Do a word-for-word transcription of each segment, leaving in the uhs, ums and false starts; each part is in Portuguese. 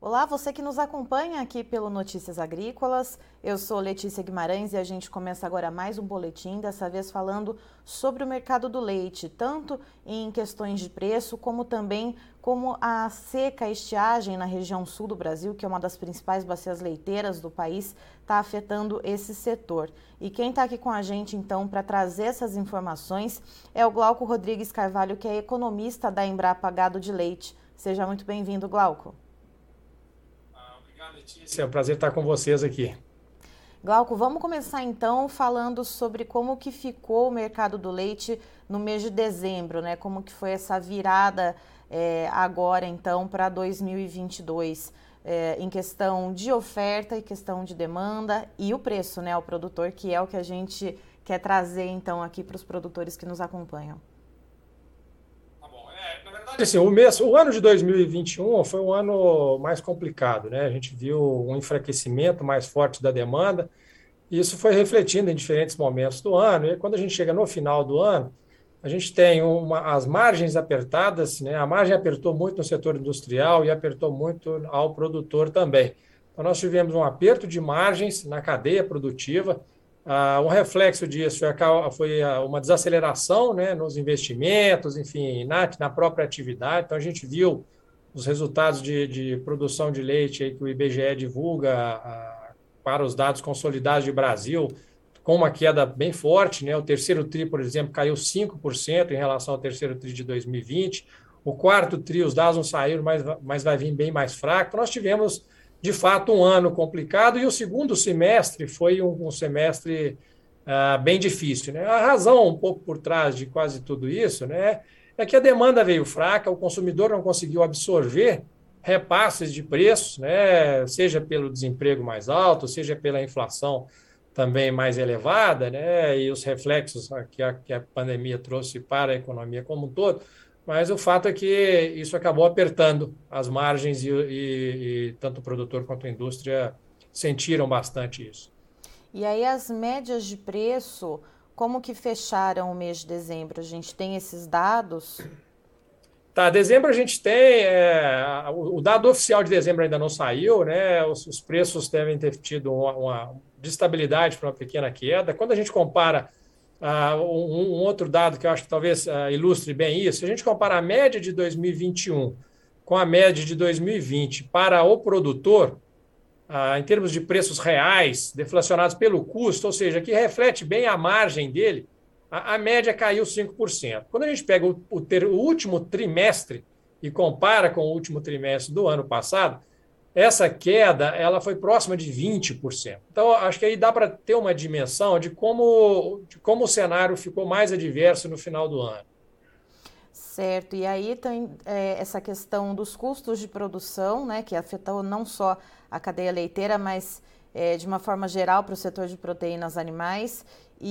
Olá, você que nos acompanha aqui pelo Notícias Agrícolas. Eu sou Letícia Guimarães e a gente começa agora mais um boletim, dessa vez falando sobre o mercado do leite, tanto em questões de preço, como também como a seca, a estiagem na região sul do Brasil, que é uma das principais bacias leiteiras do país, está afetando esse setor. E quem está aqui com a gente, então, para trazer essas informações é o Glauco Rodrigues Carvalho, que é economista da Embrapa Gado de Leite. Seja muito bem-vindo, Glauco. Letícia, é um prazer estar com vocês aqui. Glauco, vamos começar então falando sobre como que ficou o mercado do leite no mês de dezembro, né? Como que foi essa virada é, agora então para dois mil e vinte e dois, é, em questão de oferta e questão de demanda e o preço, né, ao produtor, que é o que a gente quer trazer então aqui para os produtores que nos acompanham. Tá bom. É, na verdade, assim, o mês, o ano de dois mil e vinte e um foi um ano mais complicado, né? A gente viu um enfraquecimento mais forte da demanda, e isso foi refletindo em diferentes momentos do ano. E quando a gente chega no final do ano, a gente tem uma, as margens apertadas, né? A margem apertou muito no setor industrial e apertou muito ao produtor também. Então, nós tivemos um aperto de margens na cadeia produtiva. Ah, um reflexo disso foi, a, foi a, uma desaceleração, né, nos investimentos, enfim, na, na própria atividade. Então, a gente viu os resultados de, de produção de leite aí que o I B G E divulga ah, para os dados consolidados de Brasil, com uma queda bem forte, né? O terceiro tri, por exemplo, caiu cinco por cento em relação ao terceiro tri de dois mil e vinte. O quarto tri, os dados não saíram, mas, mas vai vir bem mais fraco. Então, nós tivemos, de fato, um ano complicado, e o segundo semestre foi um, um semestre ah, bem difícil, né? A razão um pouco por trás de quase tudo isso, né, é que a demanda veio fraca, o consumidor não conseguiu absorver repasses de preços, né, seja pelo desemprego mais alto, seja pela inflação também mais elevada, né, e os reflexos que a, que a pandemia trouxe para a economia como um todo, mas o fato é que isso acabou apertando as margens e, e, e tanto o produtor quanto a indústria sentiram bastante isso. E aí as médias de preço, como que fecharam o mês de dezembro? A gente tem esses dados? Tá, dezembro a gente tem, é, o, o dado oficial de dezembro ainda não saiu, né? Os, os preços devem ter tido uma, uma de estabilidade para uma pequena queda. Quando a gente compara ah, um, um outro dado que eu acho que talvez ah, ilustre bem isso, se a gente compara a média de dois mil e vinte e um com a média de dois mil e vinte para o produtor, ah, em termos de preços reais, deflacionados pelo custo, ou seja, que reflete bem a margem dele, a, a média caiu cinco por cento. Quando a gente pega o, o, ter, o último trimestre e compara com o último trimestre do ano passado, essa queda ela foi próxima de vinte por cento. Então, acho que aí dá para ter uma dimensão de como, de como o cenário ficou mais adverso no final do ano. Certo, e aí tem é, essa questão dos custos de produção, né, que afetou não só a cadeia leiteira, mas é, de uma forma geral para o setor de proteínas animais.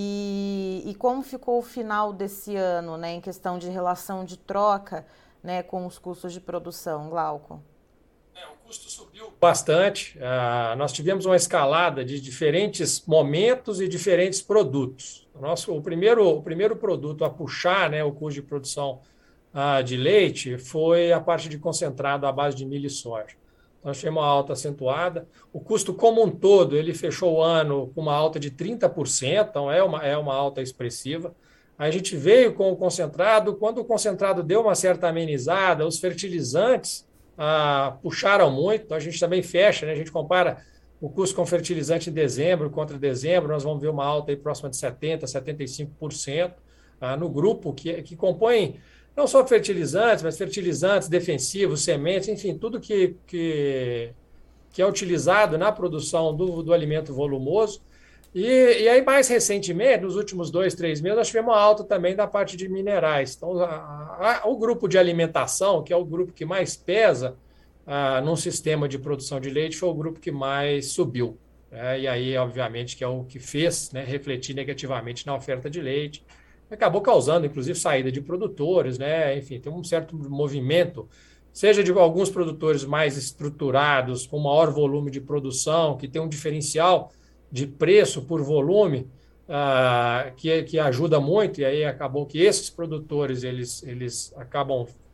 E, e como ficou o final desse ano, né, em questão de relação de troca, né, com os custos de produção, Glauco? É, o custo subiu bastante. Ah, nós tivemos uma escalada de diferentes momentos e diferentes produtos. O, nosso, o, primeiro, o primeiro produto a puxar, né, o custo de produção ah, de leite foi a parte de concentrado à base de milho e soja. Então, nós tivemos uma alta acentuada. O custo como um todo, ele fechou o ano com uma alta de trinta por cento, então é uma, é uma alta expressiva. Aí a gente veio com o concentrado, quando o concentrado deu uma certa amenizada, os fertilizantes ah, puxaram muito, então a gente também fecha, né? A gente compara o custo com fertilizante em dezembro contra dezembro, nós vamos ver uma alta aí próxima de setenta por cento, setenta e cinco por cento ah, no grupo que, que compõe não só fertilizantes, mas fertilizantes defensivos, sementes, enfim, tudo que, que, que é utilizado na produção do, do alimento volumoso. E, e aí, mais recentemente, nos últimos dois, três meses, nós tivemos uma alta também da parte de minerais. Então, a, a, o grupo de alimentação, que é o grupo que mais pesa ah, num sistema de produção de leite, foi o grupo que mais subiu. Né? E aí, obviamente, que é o que fez, né, refletir negativamente na oferta de leite. Acabou causando, inclusive, saída de produtores, né? Enfim, tem um certo movimento, seja de alguns produtores mais estruturados, com maior volume de produção, que tem um diferencial de preço por volume, ah, que, que ajuda muito, e aí acabou que esses produtores eles, eles acabam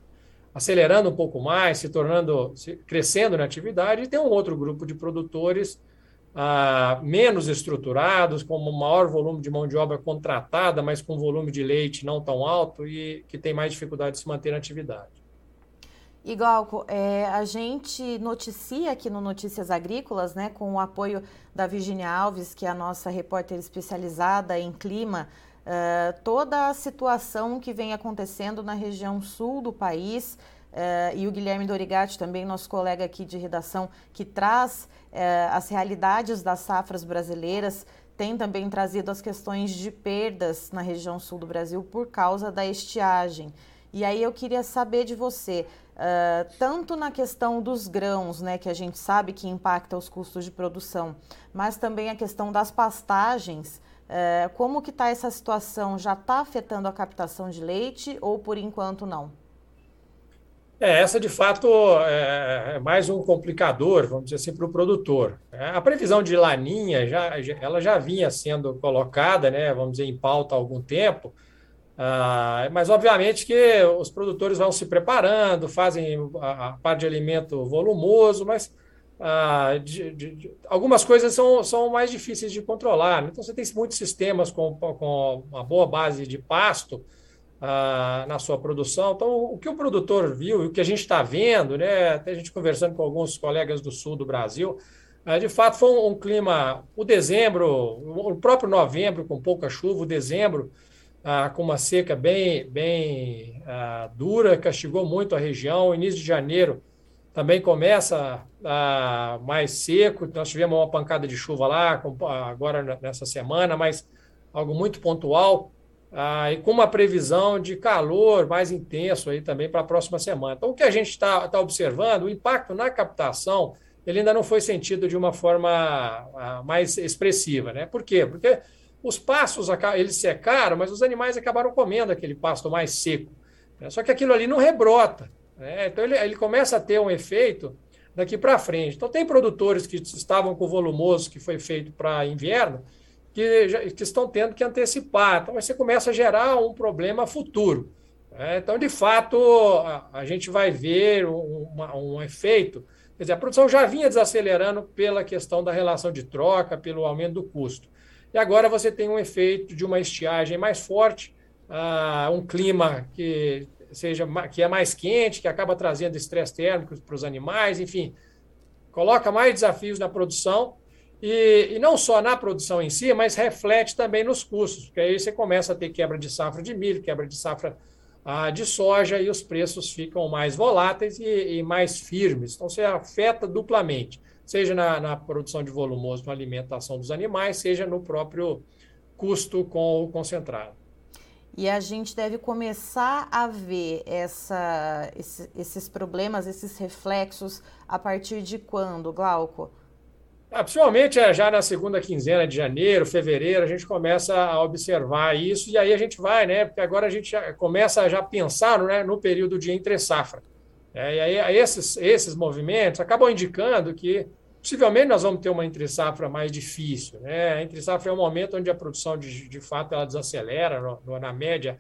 acelerando um pouco mais, se tornando, se, crescendo na atividade, e tem um outro grupo de produtores ah, menos estruturados, com um maior volume de mão de obra contratada, mas com volume de leite não tão alto e que tem mais dificuldade de se manter na atividade. E Glauco, é, a gente noticia aqui no Notícias Agrícolas, né, com o apoio da Virginia Alves, que é a nossa repórter especializada em clima, uh, toda a situação que vem acontecendo na região sul do país, uh, e o Guilherme Dorigatti, também nosso colega aqui de redação, que traz uh, as realidades das safras brasileiras, tem também trazido as questões de perdas na região sul do Brasil por causa da estiagem. E aí eu queria saber de você, Uh, tanto na questão dos grãos, né, que a gente sabe que impacta os custos de produção, mas também a questão das pastagens, uh, como que está essa situação? Já está afetando a captação de leite ou por enquanto não? É, essa de fato é é mais um complicador, vamos dizer assim, para o produtor. É, a previsão de laninha já, já- ela já vinha sendo colocada, né, vamos dizer, em pauta há algum tempo. Ah, mas, obviamente, que os produtores vão se preparando, fazem a, a parte de alimento volumoso, mas ah, de- de- de- algumas coisas são, são mais difíceis de controlar, né? Então, você tem muitos sistemas com, com uma boa base de pasto ah, na sua produção. Então, o que o produtor viu e o que a gente está vendo, né? Até a gente conversando com alguns colegas do sul do Brasil, ah, de fato, foi um, um clima. O dezembro, o próprio novembro, com pouca chuva, o dezembro ah, com uma seca bem, bem ah, dura, castigou muito a região. O início de janeiro também começa ah, mais seco. Nós tivemos uma pancada de chuva lá, com, agora nessa semana, mas algo muito pontual. Ah, e com uma previsão de calor mais intenso aí também para a próxima semana. Então, o que a gente está tá observando, o impacto na captação, ele ainda não foi sentido de uma forma ah, mais expressiva, né? Por quê? Porque os pastos, eles secaram, mas os animais acabaram comendo aquele pasto mais seco, né? Só que aquilo ali não rebrota, né? Então ele, ele começa a ter um efeito daqui para frente. Então tem produtores que estavam com o volumoso que foi feito para inverno, que, já, que estão tendo que antecipar. Então você começa a gerar um problema futuro, né? Então, de fato, a, a gente vai ver um, uma, um efeito. Quer dizer, a produção já vinha desacelerando pela questão da relação de troca, pelo aumento do custo. E agora você tem um efeito de uma estiagem mais forte, uh, um clima que seja que é mais quente, que acaba trazendo estresse térmico para os animais, enfim, coloca mais desafios na produção e, e não só na produção em si, mas reflete também nos custos, porque aí você começa a ter quebra de safra de milho, quebra de safra uh, de soja e os preços ficam mais voláteis e, e mais firmes. Então você afeta duplamente, seja na, na produção de volumoso, na alimentação dos animais, seja no próprio custo com o concentrado. E a gente deve começar a ver essa, esse, esses problemas, esses reflexos, a partir de quando, Glauco? Ah, principalmente é, já na segunda quinzena de janeiro, fevereiro, a gente começa a observar isso, e aí a gente vai, né? Porque agora a gente já começa a já pensar, né, no período de entre-safra. É, e aí esses, esses movimentos acabam indicando que possivelmente nós vamos ter uma entre-safra mais difícil, né? A entre-safra é um momento onde a produção, de, de fato, ela desacelera no, no, na média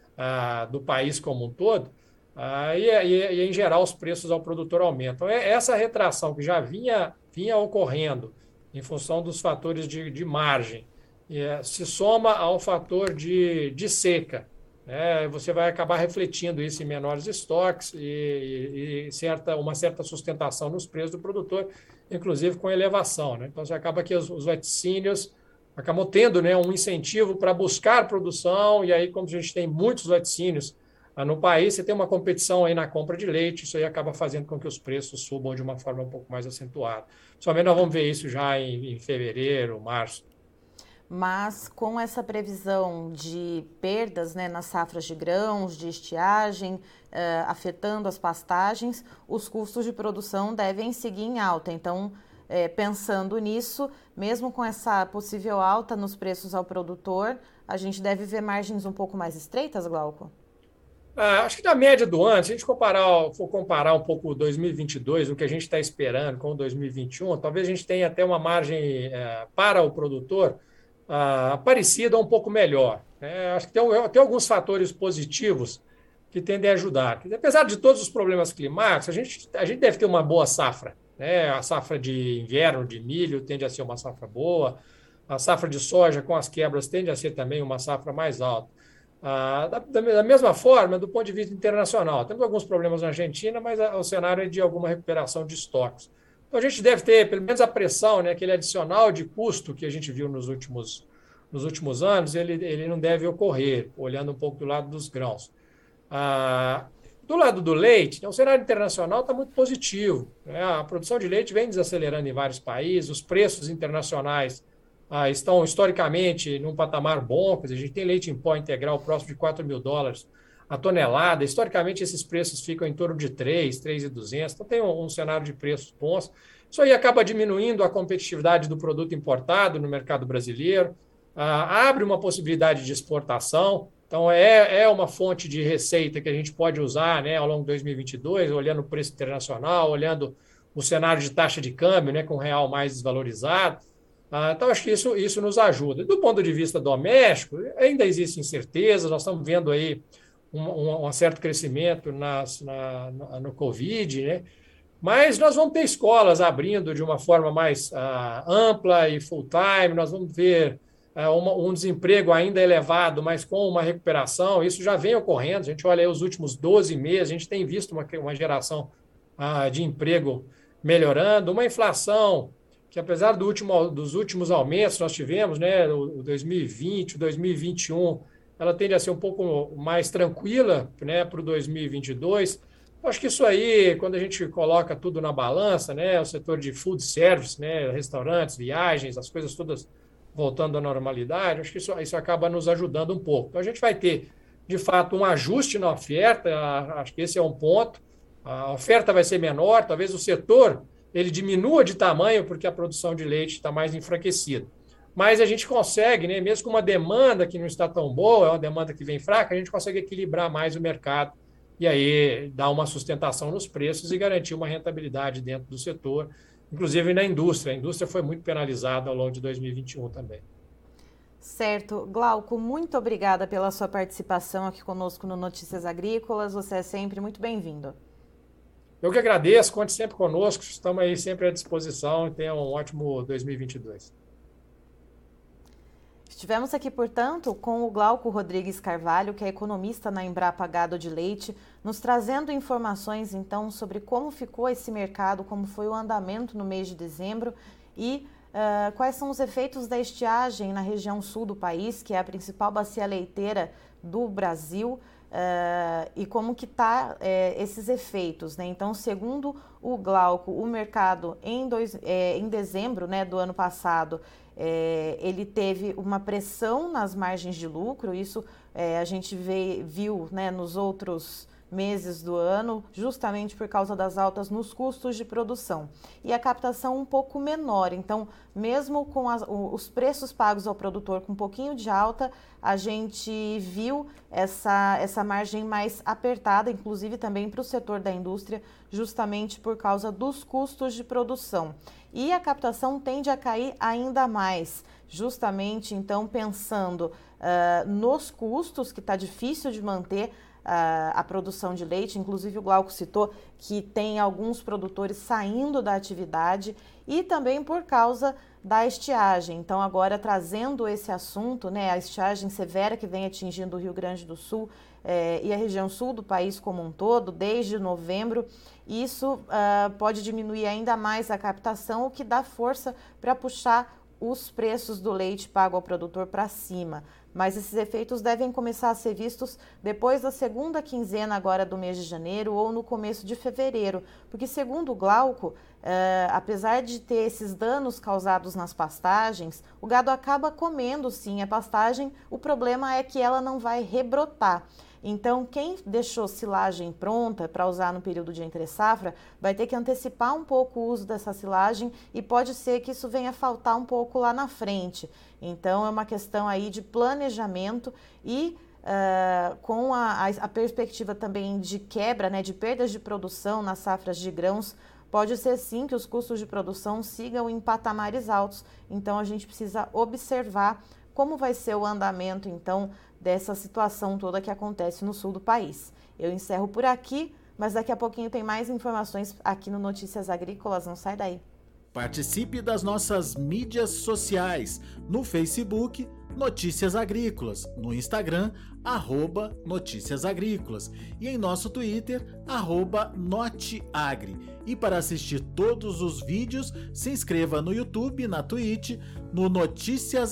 ah, do país como um todo, ah, e, e, e, em geral, os preços ao produtor aumentam. É essa retração que já vinha, vinha ocorrendo em função dos fatores de, de margem, é, se soma ao fator de, de seca, né? Você vai acabar refletindo isso em menores estoques e, e, e certa, uma certa sustentação nos preços do produtor, inclusive com elevação, né? Então, você acaba que os, os laticínios acabam tendo, né, um incentivo para buscar produção, e aí, como a gente tem muitos laticínios ah, no país, você tem uma competição aí na compra de leite, isso aí acaba fazendo com que os preços subam de uma forma um pouco mais acentuada. Somente nós vamos ver isso já em, em fevereiro, março. Mas com essa previsão de perdas, né, nas safras de grãos, de estiagem, uh, afetando as pastagens, os custos de produção devem seguir em alta. Então, é, pensando nisso, mesmo com essa possível alta nos preços ao produtor, a gente deve ver margens um pouco mais estreitas, Glauco? Ah, acho que na média do ano, se a gente comparar, for comparar um pouco dois mil e vinte e dois, o que a gente está esperando com dois mil e vinte e um, talvez a gente tenha até uma margem eh, para o produtor ah, parecida ou um pouco melhor, né? Acho que tem, tem alguns fatores positivos que tendem a ajudar. Apesar de todos os problemas climáticos, a gente, a gente deve ter uma boa safra, né? A safra de inverno de milho tende a ser uma safra boa, a safra de soja com as quebras tende a ser também uma safra mais alta. Ah, da, da mesma forma, do ponto de vista internacional, temos alguns problemas na Argentina, mas a, o cenário é de alguma recuperação de estoques. Então, a gente deve ter, pelo menos, a pressão, né, aquele adicional de custo que a gente viu nos últimos, nos últimos anos, ele, ele não deve ocorrer, olhando um pouco do lado dos grãos. Ah, do lado do leite, né, o cenário internacional está muito positivo, né? A produção de leite vem desacelerando em vários países, os preços internacionais ah, estão historicamente num patamar bom, quer dizer, a gente tem leite em pó integral próximo de quatro mil dólares a tonelada. Historicamente, esses preços ficam em torno de três, três mil e duzentos, então tem um, um cenário de preços bons. Isso aí acaba diminuindo a competitividade do produto importado no mercado brasileiro, ah, abre uma possibilidade de exportação, então é, é uma fonte de receita que a gente pode usar, né, ao longo de dois mil e vinte e dois, olhando o preço internacional, olhando o cenário de taxa de câmbio, né, com o real mais desvalorizado. Ah, então, acho que isso, isso nos ajuda. Do ponto de vista doméstico, ainda existem incertezas, nós estamos vendo aí um, um, um certo crescimento nas, na, no Covid, né? Mas nós vamos ter escolas abrindo de uma forma mais ah, ampla e full-time, nós vamos ver ah, uma, um desemprego ainda elevado, mas com uma recuperação. Isso já vem ocorrendo, a gente olha aí os últimos doze meses, a gente tem visto uma, uma geração ah, de emprego melhorando, uma inflação que, apesar do último, dos últimos aumentos que nós tivemos, né, o dois mil e vinte, o dois mil e vinte e um, ela tende a ser um pouco mais tranquila, né, para o dois mil e vinte e dois. Acho que isso aí, quando a gente coloca tudo na balança, né, o setor de food service, né, restaurantes, viagens, as coisas todas voltando à normalidade, acho que isso, isso acaba nos ajudando um pouco. Então, a gente vai ter, de fato, um ajuste na oferta, acho que esse é um ponto. A oferta vai ser menor, talvez o setor ele diminua de tamanho porque a produção de leite está mais enfraquecida. Mas a gente consegue, né, mesmo com uma demanda que não está tão boa, é uma demanda que vem fraca, a gente consegue equilibrar mais o mercado e aí dar uma sustentação nos preços e garantir uma rentabilidade dentro do setor, inclusive na indústria. A indústria foi muito penalizada ao longo de dois mil e vinte e um também. Certo. Glauco, muito obrigada pela sua participação aqui conosco no Notícias Agrícolas. Você é sempre muito bem-vindo. Eu que agradeço, conte sempre conosco, estamos aí sempre à disposição e tenha um ótimo dois mil e vinte e dois. Estivemos aqui, portanto, com o Glauco Rodrigues Carvalho, que é economista na Embrapa Gado de Leite, nos trazendo informações, então, sobre como ficou esse mercado, como foi o andamento no mês de dezembro e uh, quais são os efeitos da estiagem na região sul do país, que é a principal bacia leiteira do Brasil, Uh, e como que tá é, esses efeitos, né? Então, segundo o Glauco, o mercado em, dois, é, em dezembro, né, do ano passado, é, ele teve uma pressão nas margens de lucro. Isso é, a gente vê, viu, né, nos outros meses do ano, justamente por causa das altas nos custos de produção. E a captação um pouco menor. Então, mesmo com as, os preços pagos ao produtor com um pouquinho de alta, a gente viu essa, essa margem mais apertada, inclusive também para o setor da indústria, justamente por causa dos custos de produção. E a captação tende a cair ainda mais, justamente, então, pensando uh, nos custos, que está difícil de manter a produção de leite. Inclusive o Glauco citou que tem alguns produtores saindo da atividade e também por causa da estiagem. Então, agora trazendo esse assunto, né, a estiagem severa que vem atingindo o Rio Grande do Sul eh, e a região sul do país como um todo, desde novembro, isso uh, pode diminuir ainda mais a captação, o que dá força para puxar os preços do leite pago ao produtor para cima. Mas esses efeitos devem começar a ser vistos depois da segunda quinzena agora do mês de janeiro ou no começo de fevereiro, porque segundo o Glauco, eh, apesar de ter esses danos causados nas pastagens, o gado acaba comendo sim a pastagem, o problema é que ela não vai rebrotar. Então, quem deixou silagem pronta para usar no período de entre-safra vai ter que antecipar um pouco o uso dessa silagem e pode ser que isso venha a faltar um pouco lá na frente. Então, é uma questão aí de planejamento e uh, com a, a perspectiva também de quebra, né, de perdas de produção nas safras de grãos, pode ser sim que os custos de produção sigam em patamares altos. Então, a gente precisa observar como vai ser o andamento, então, dessa situação toda que acontece no sul do país. Eu encerro por aqui, mas daqui a pouquinho tem mais informações aqui no Notícias Agrícolas, não sai daí. Participe das nossas mídias sociais, no Facebook, Notícias Agrícolas, no Instagram, arroba Notícias Agrícolas e em nosso Twitter, arroba Noteagri. E para assistir todos os vídeos, se inscreva no YouTube, na Twitch, no Notícias